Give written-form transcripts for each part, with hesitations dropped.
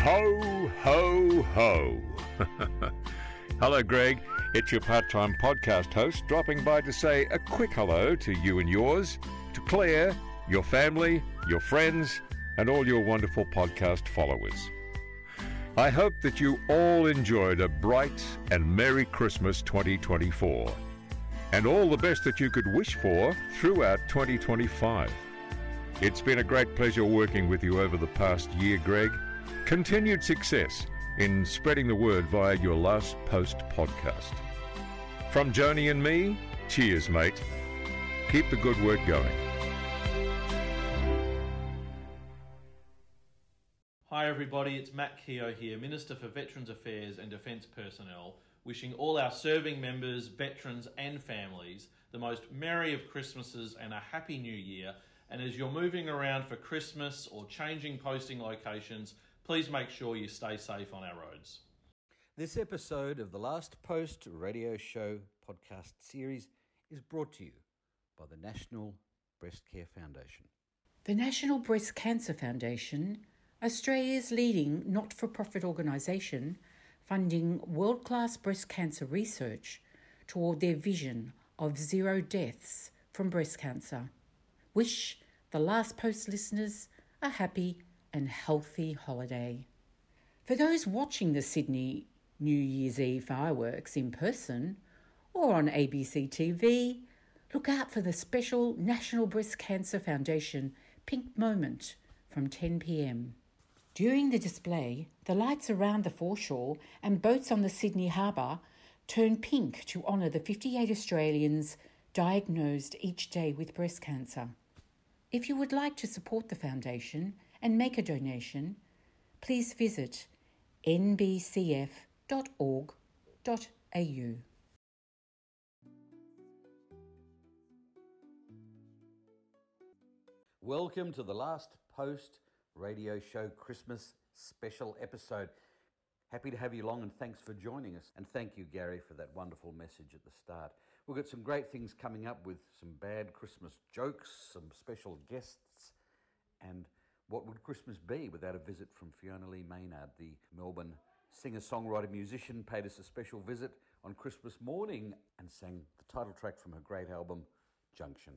Ho, ho, ho. Hello, Greg. It's your part-time podcast host dropping by to say a quick hello to you and yours, to Claire, your family, your friends, and all your wonderful podcast followers. I hope that you all enjoyed a bright and Merry Christmas 2024, and all the best that you could wish for throughout 2025. It's been a great pleasure working with you over the past year, Greg. Continued success in spreading the word via your Last Post podcast. From Joni and me, cheers, mate. Keep the good work going. Hi everybody, it's Matt Keogh here, Minister for Veterans Affairs and Defence Personnel, wishing all our serving members, veterans and families the most merry of Christmases and a happy new year. And as you're moving around for Christmas or changing posting locations, please make sure you stay safe on our roads. This episode of the Last Post radio show podcast series is brought to you by the National Breast Care Foundation. The National Breast Cancer Foundation, Australia's leading not-for-profit organisation funding world-class breast cancer research toward their vision of 0 deaths from breast cancer. Wish the Last Post listeners a happy and healthy holiday. For those watching the Sydney New Year's Eve fireworks in person or on ABC TV, look out for the special National Breast Cancer Foundation Pink Moment from 10 p.m. During the display, the lights around the foreshore and boats on the Sydney Harbour turn pink to honour the 58 Australians diagnosed each day with breast cancer. If you would like to support the foundation and make a donation, please visit nbcf.org.au. Welcome to the Last Post radio show Christmas special episode. Happy to have you along and thanks for joining us. And thank you, Gary, for that wonderful message at the start. We've got some great things coming up with some bad Christmas jokes, some special guests, and what would Christmas be without a visit from Fiona Lee Maynard, the Melbourne singer-songwriter musician, paid us a special visit on Christmas morning and sang the title track from her great album, Junction.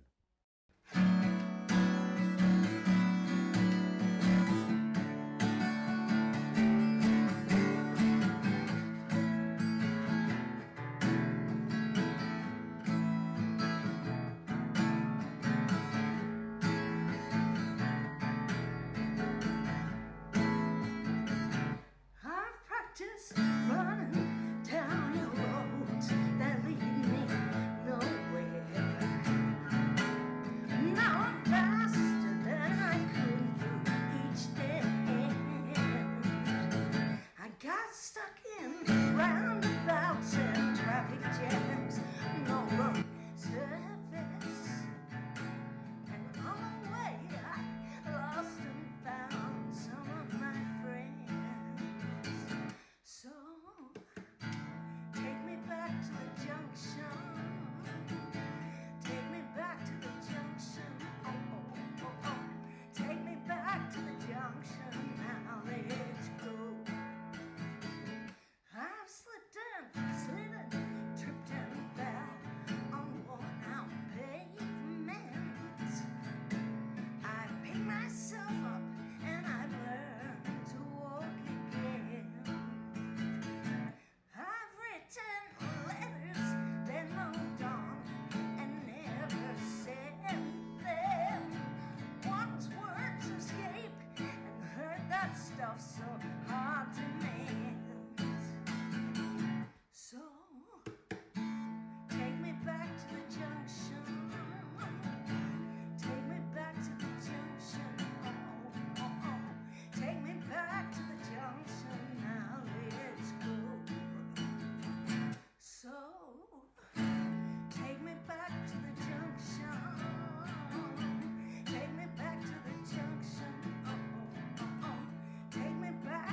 Take me back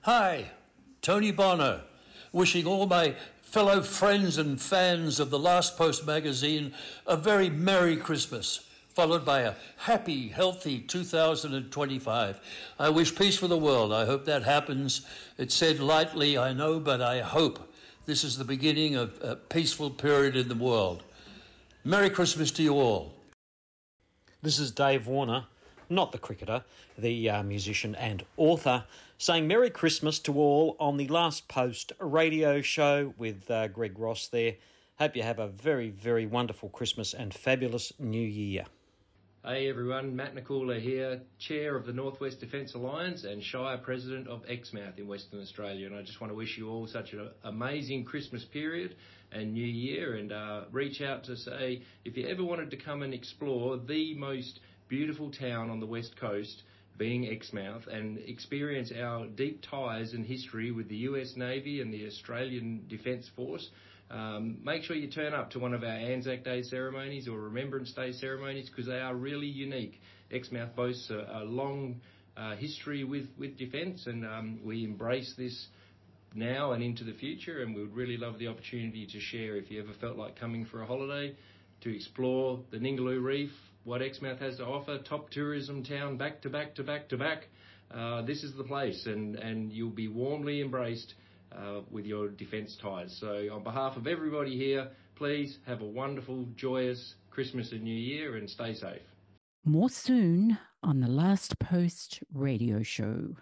Hi, Tony Bonner, wishing all my fellow friends and fans of the Last Post magazine a very Merry Christmas, followed by a happy, healthy 2025. I wish peace for the world. I hope that happens. It's said lightly, I know, but I hope this is the beginning of a peaceful period in the world. Merry Christmas to you all. This is Dave Warner, not the cricketer, the musician and author, saying Merry Christmas to all on the Last Post radio show with Greg Ross there. Hope you have a very, very wonderful Christmas and fabulous New Year. Hey everyone, Matt Nicola here, Chair of the Northwest Defence Alliance and Shire President of Exmouth in Western Australia. And I just want to wish you all such an amazing Christmas period and New Year, and reach out to say, if you ever wanted to come and explore the most beautiful town on the West Coast, being Exmouth, and experience our deep ties and history with the US Navy and the Australian Defence Force, make sure you turn up to one of our Anzac Day ceremonies or Remembrance Day ceremonies, because they are really unique. Exmouth boasts a long history with defence, and we embrace this now and into the future, and we would really love the opportunity to share, if you ever felt like coming for a holiday, to explore the Ningaloo Reef, what Exmouth has to offer, top tourism town, back to back to back to back. This is the place, and you'll be warmly embraced with your defence ties. So on behalf of everybody here, please have a wonderful, joyous Christmas and New Year, and stay safe. More soon on the Last Post radio show.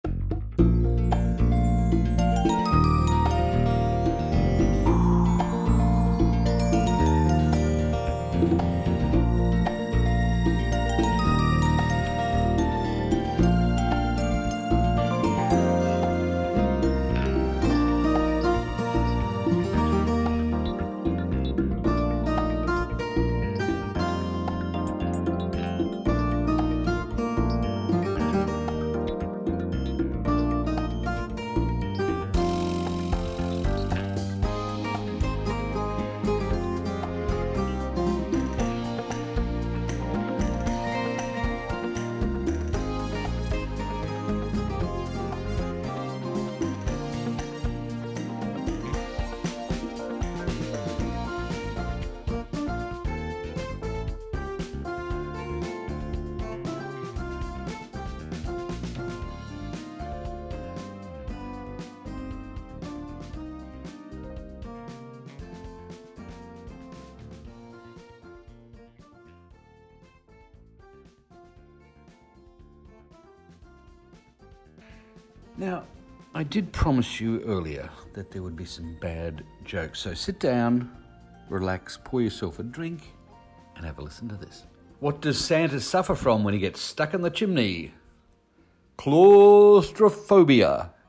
Now, I did promise you earlier that there would be some bad jokes, so sit down, relax, pour yourself a drink, and have a listen to this. What does Santa suffer from when he gets stuck in the chimney? Claustrophobia.